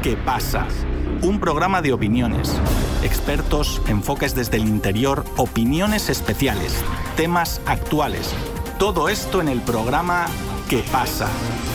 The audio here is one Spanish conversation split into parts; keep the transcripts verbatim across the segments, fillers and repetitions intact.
¿Qué pasa? Un programa de opiniones, expertos, enfoques desde el interior, opiniones especiales, temas actuales. Todo esto en el programa ¿Qué pasa?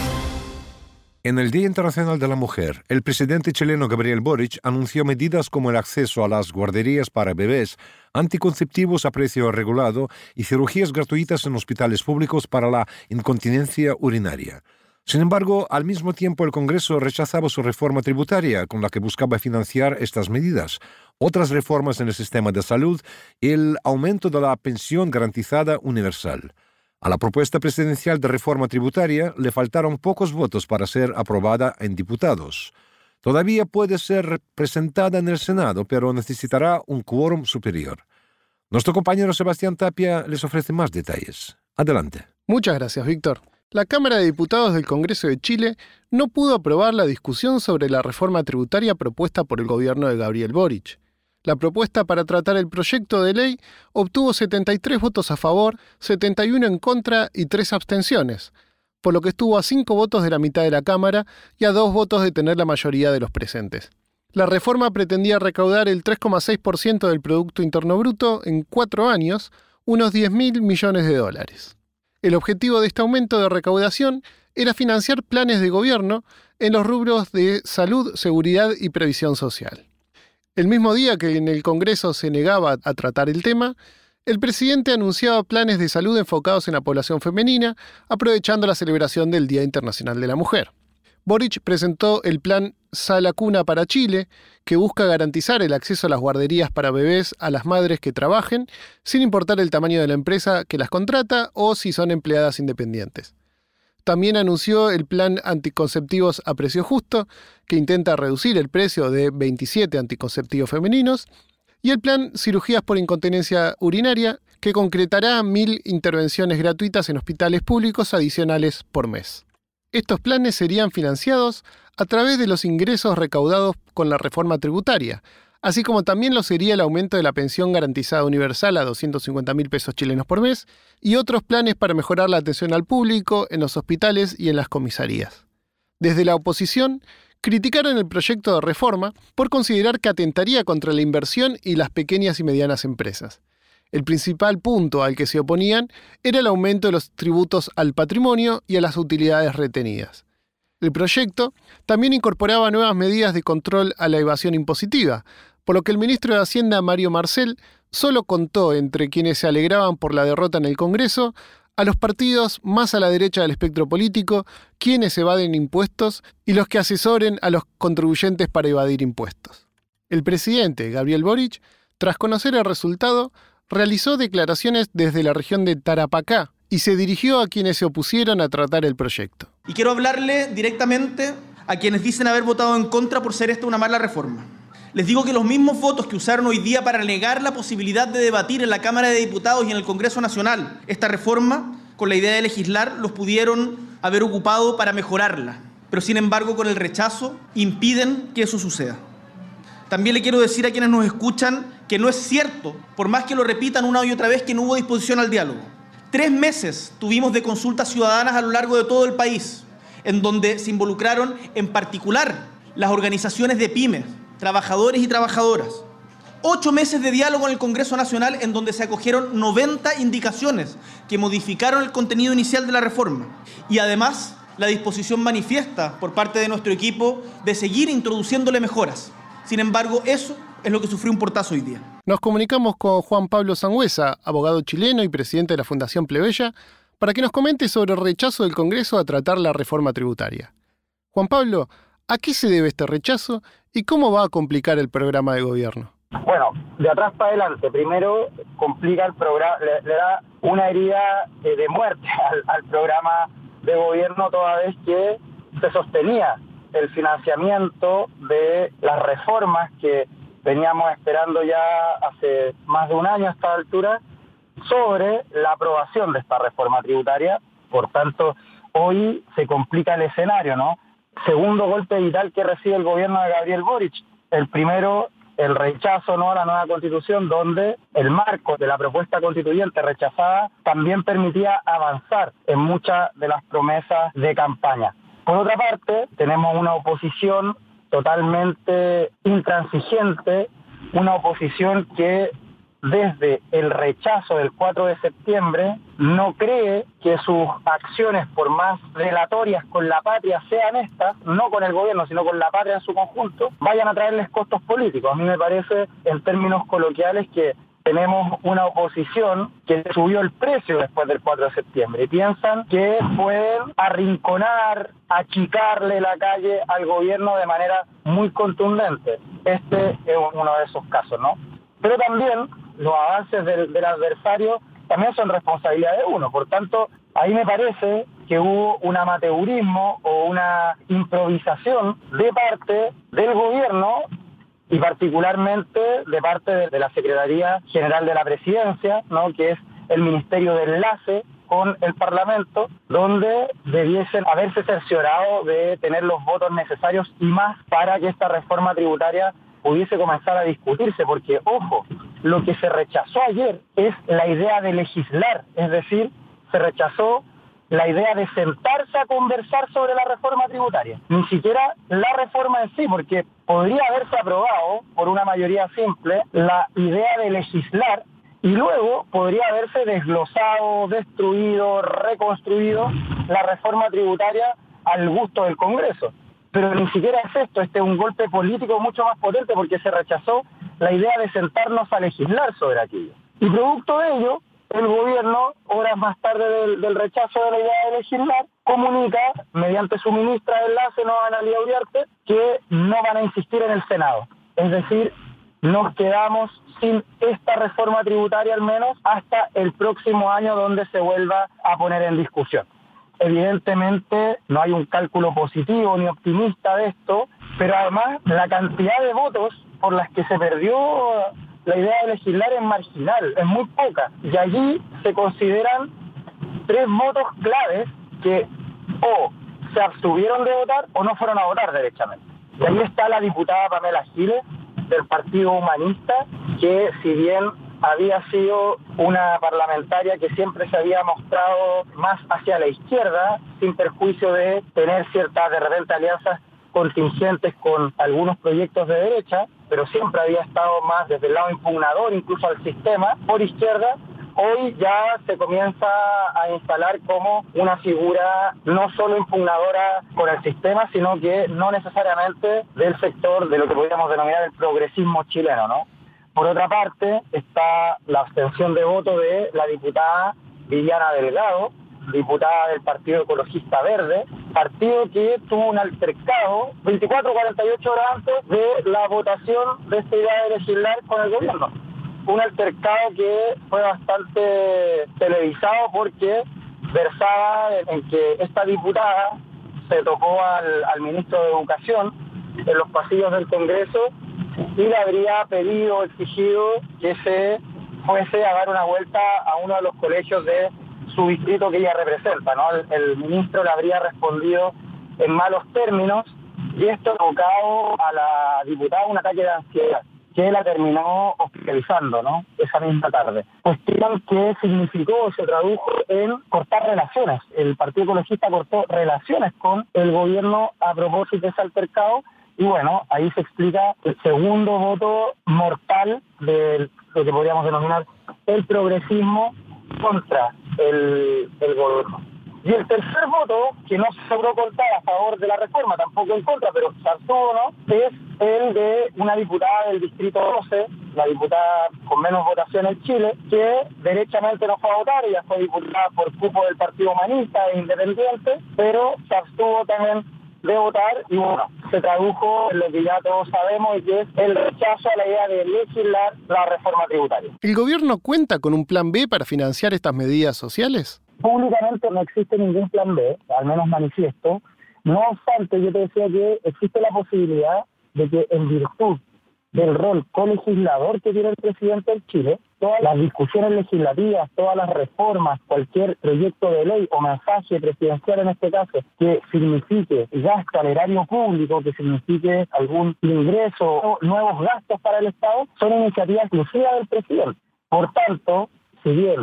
En el Día Internacional de la Mujer, el presidente chileno Gabriel Boric anunció medidas como el acceso a las guarderías para bebés, anticonceptivos a precio regulado y cirugías gratuitas en hospitales públicos para la incontinencia urinaria. Sin embargo, al mismo tiempo el Congreso rechazaba su reforma tributaria, con la que buscaba financiar estas medidas, otras reformas en el sistema de salud y el aumento de la pensión garantizada universal. A la propuesta presidencial de reforma tributaria le faltaron pocos votos para ser aprobada en diputados. Todavía puede ser presentada en el Senado, pero necesitará un quórum superior. Nuestro compañero Sebastián Tapia les ofrece más detalles. Adelante. Muchas gracias, Víctor. La Cámara de Diputados del Congreso de Chile no pudo aprobar la discusión sobre la reforma tributaria propuesta por el gobierno de Gabriel Boric. La propuesta para tratar el proyecto de ley obtuvo setenta y tres votos a favor, setenta y uno en contra y tres abstenciones, por lo que estuvo a cinco votos de la mitad de la Cámara y a dos votos de tener la mayoría de los presentes. La reforma pretendía recaudar el tres coma seis por ciento del Producto Interno Bruto en cuatro años, unos diez mil millones de dólares. El objetivo de este aumento de recaudación era financiar planes de gobierno en los rubros de salud, seguridad y previsión social. El mismo día que en el Congreso se negaba a tratar el tema, el presidente anunciaba planes de salud enfocados en la población femenina, aprovechando la celebración del Día Internacional de la Mujer. Boric presentó el plan Sala Cuna para Chile, que busca garantizar el acceso a las guarderías para bebés a las madres que trabajen, sin importar el tamaño de la empresa que las contrata o si son empleadas independientes. También anunció el plan Anticonceptivos a Precio Justo, que intenta reducir el precio de veintisiete anticonceptivos femeninos, y el plan Cirugías por Incontinencia Urinaria, que concretará mil intervenciones gratuitas en hospitales públicos adicionales por mes. Estos planes serían financiados a través de los ingresos recaudados con la reforma tributaria, así como también lo sería el aumento de la pensión garantizada universal a doscientos cincuenta mil pesos chilenos por mes y otros planes para mejorar la atención al público en los hospitales y en las comisarías. Desde la oposición, criticaron el proyecto de reforma por considerar que atentaría contra la inversión y las pequeñas y medianas empresas. El principal punto al que se oponían era el aumento de los tributos al patrimonio y a las utilidades retenidas. El proyecto también incorporaba nuevas medidas de control a la evasión impositiva, por lo que el ministro de Hacienda, Mario Marcel, solo contó entre quienes se alegraban por la derrota en el Congreso a los partidos más a la derecha del espectro político, quienes evaden impuestos y los que asesoren a los contribuyentes para evadir impuestos. El presidente, Gabriel Boric, tras conocer el resultado, realizó declaraciones desde la región de Tarapacá y se dirigió a quienes se opusieron a tratar el proyecto. Y quiero hablarle directamente a quienes dicen haber votado en contra por ser esta una mala reforma. Les digo que los mismos votos que usaron hoy día para negar la posibilidad de debatir en la Cámara de Diputados y en el Congreso Nacional esta reforma, con la idea de legislar, los pudieron haber ocupado para mejorarla. Pero sin embargo, con el rechazo, impiden que eso suceda. También le quiero decir a quienes nos escuchan que no es cierto, por más que lo repitan una y otra vez, que no hubo disposición al diálogo. Tres meses tuvimos de consultas ciudadanas a lo largo de todo el país, en donde se involucraron en particular las organizaciones de pymes, trabajadores y trabajadoras. Ocho meses de diálogo en el Congreso Nacional, en donde se acogieron noventa indicaciones que modificaron el contenido inicial de la reforma. Y además, la disposición manifiesta por parte de nuestro equipo de seguir introduciéndole mejoras. Sin embargo, eso es lo que sufrió un portazo hoy día. Nos comunicamos con Juan Pablo Sangüesa, abogado chileno y presidente de la Fundación Plebeya, para que nos comente sobre el rechazo del Congreso a tratar la reforma tributaria. Juan Pablo, ¿a qué se debe este rechazo y cómo va a complicar el programa de gobierno? Bueno, de atrás para adelante. Primero, complica el programa, le, le da una herida eh, de muerte al, al programa de gobierno, toda vez que se sostenía el financiamiento de las reformas que veníamos esperando ya hace más de un año a esta altura sobre la aprobación de esta reforma tributaria. Por tanto, hoy se complica el escenario, ¿no? Segundo golpe vital que recibe el gobierno de Gabriel Boric. El primero, el rechazo, ¿no?, a la nueva constitución, donde el marco de la propuesta constituyente rechazada también permitía avanzar en muchas de las promesas de campaña. Por otra parte, tenemos una oposición totalmente intransigente, una oposición que desde el rechazo del cuatro de septiembre no cree que sus acciones, por más delatorias con la patria sean estas, no con el gobierno, sino con la patria en su conjunto, vayan a traerles costos políticos. A mí me parece, en términos coloquiales, que tenemos una oposición que subió el precio después del cuatro de septiembre y piensan que pueden arrinconar, achicarle la calle al gobierno de manera muy contundente. Este es uno de esos casos, ¿no? Pero también los avances del, del adversario también son responsabilidad de uno. Por tanto, ahí me parece que hubo un amateurismo o una improvisación de parte del gobierno y particularmente de parte de, de la Secretaría General de la Presidencia, ¿no?, que es el Ministerio de Enlace con el Parlamento, donde debiesen haberse cerciorado de tener los votos necesarios y más para que esta reforma tributaria pudiese comenzar a discutirse, porque, ojo, lo que se rechazó ayer es la idea de legislar, es decir, se rechazó la idea de sentarse a conversar sobre la reforma tributaria, ni siquiera la reforma en sí, porque podría haberse aprobado por una mayoría simple la idea de legislar y luego podría haberse desglosado, destruido, reconstruido la reforma tributaria al gusto del Congreso. Pero ni siquiera es esto, este es un golpe político mucho más potente porque se rechazó la idea de sentarnos a legislar sobre aquello. Y producto de ello, el gobierno, horas más tarde del, del rechazo de la idea de legislar, comunica, mediante su ministra de Enlace, no, Analía Uriarte, que no van a insistir en el Senado. Es decir, nos quedamos sin esta reforma tributaria al menos hasta el próximo año donde se vuelva a poner en discusión. Evidentemente no hay un cálculo positivo ni optimista de esto, pero además la cantidad de votos por las que se perdió la idea de legislar es marginal, es muy poca. Y allí se consideran tres votos claves que o se abstuvieron de votar o no fueron a votar derechamente. Y ahí está la diputada Pamela Giles, del Partido Humanista, que si bien había sido una parlamentaria que siempre se había mostrado más hacia la izquierda, sin perjuicio de tener ciertas, de repente, alianzas contingentes con algunos proyectos de derecha, pero siempre había estado más desde el lado impugnador, incluso al sistema, por izquierda. Hoy ya se comienza a instalar como una figura no solo impugnadora con el sistema, sino que no necesariamente del sector de lo que podríamos denominar el progresismo chileno, ¿no? Por otra parte, está la abstención de voto de la diputada Viviana Delgado, diputada del Partido Ecologista Verde, partido que tuvo un altercado veinticuatro a cuarenta y ocho horas antes de la votación de esta idea de legislar con el gobierno. Un altercado que fue bastante televisado porque versaba en que esta diputada se topó al, al ministro de Educación en los pasillos del Congreso y le habría pedido, exigido que se fuese a dar una vuelta a uno de los colegios de su distrito que ella representa, ¿no? El, el ministro le habría respondido en malos términos y esto ha provocado a la diputada un ataque de ansiedad que la terminó hospitalizando, ¿no?, esa misma tarde. Cuestión que significó, se tradujo en cortar relaciones. El Partido Ecologista cortó relaciones con el gobierno a propósito de ese altercado. Y bueno, ahí se explica el segundo voto mortal de lo que podríamos denominar el progresismo contra el, el gobierno. Y el tercer voto, que no se logró contar a favor de la reforma, tampoco en contra, pero se abstuvo, ¿no?, es el de una diputada del Distrito doce, la diputada con menos votación en Chile, que derechamente no fue a votar. Ella fue diputada por cupo del Partido Humanista e Independiente, pero se abstuvo también de votar y bueno, se tradujo en lo que ya todos sabemos y que es el rechazo a la idea de legislar la reforma tributaria. ¿El gobierno cuenta con un plan B para financiar estas medidas sociales? Públicamente no existe ningún plan B, al menos manifiesto. No obstante, yo te decía que existe la posibilidad de que en virtud del rol colegislador que tiene el presidente de Chile, todas las discusiones legislativas, todas las reformas, cualquier proyecto de ley o mensaje presidencial en este caso, que signifique gasto al erario público, que signifique algún ingreso o nuevos gastos para el Estado, son iniciativas exclusivas del presidente. Por tanto, si bien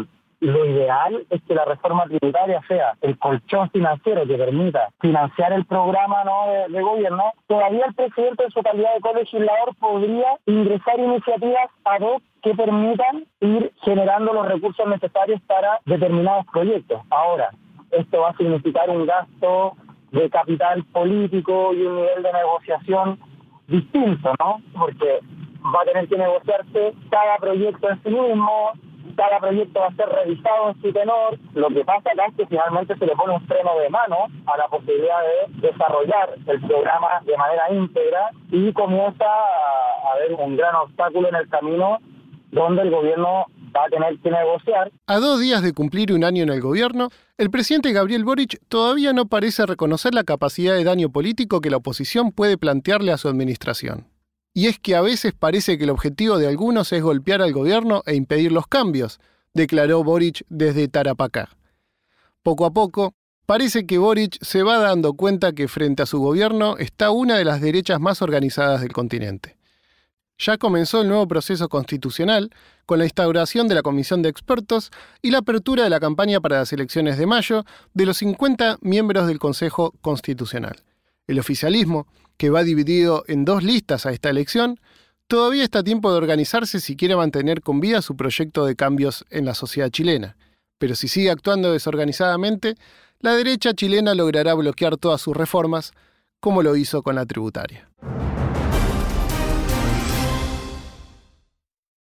lo ideal es que la reforma tributaria sea el colchón financiero que permita financiar el programa, ¿no?, de, de gobierno. Todavía el presidente, en su calidad de colegislador, podría ingresar iniciativas ad hoc que permitan ir generando los recursos necesarios para determinados proyectos. Ahora, esto va a significar un gasto de capital político y un nivel de negociación distinto, ¿no? Porque va a tener que negociarse cada proyecto en sí mismo, cada proyecto va a ser revisado en su tenor. Lo que pasa acá es que finalmente se le pone un freno de mano a la posibilidad de desarrollar el programa de manera íntegra y comienza a haber un gran obstáculo en el camino donde el gobierno va a tener que negociar. A dos días de cumplir un año en el gobierno, el presidente Gabriel Boric todavía no parece reconocer la capacidad de daño político que la oposición puede plantearle a su administración. Y es que a veces parece que el objetivo de algunos es golpear al gobierno e impedir los cambios, declaró Boric desde Tarapacá. Poco a poco, parece que Boric se va dando cuenta que frente a su gobierno está una de las derechas más organizadas del continente. Ya comenzó el nuevo proceso constitucional, con la instauración de la comisión de expertos y la apertura de la campaña para las elecciones de mayo de los cincuenta miembros del Consejo Constitucional. El oficialismo, que va dividido en dos listas a esta elección, todavía está a tiempo de organizarse si quiere mantener con vida su proyecto de cambios en la sociedad chilena. Pero si sigue actuando desorganizadamente, la derecha chilena logrará bloquear todas sus reformas, como lo hizo con la tributaria.